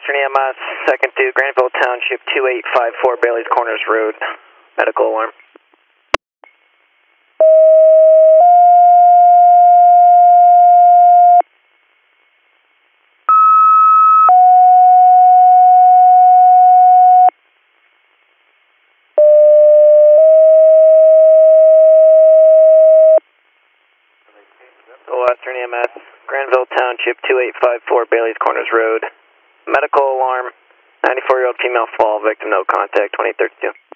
Western EMS, second to Granville Township, 2854 Bailey's Corners Road, medical alarm. Western EMS, Granville Township, 2854 Bailey's Corners Road, medical alarm, 94-year-old female fall, victim no contact, 2832.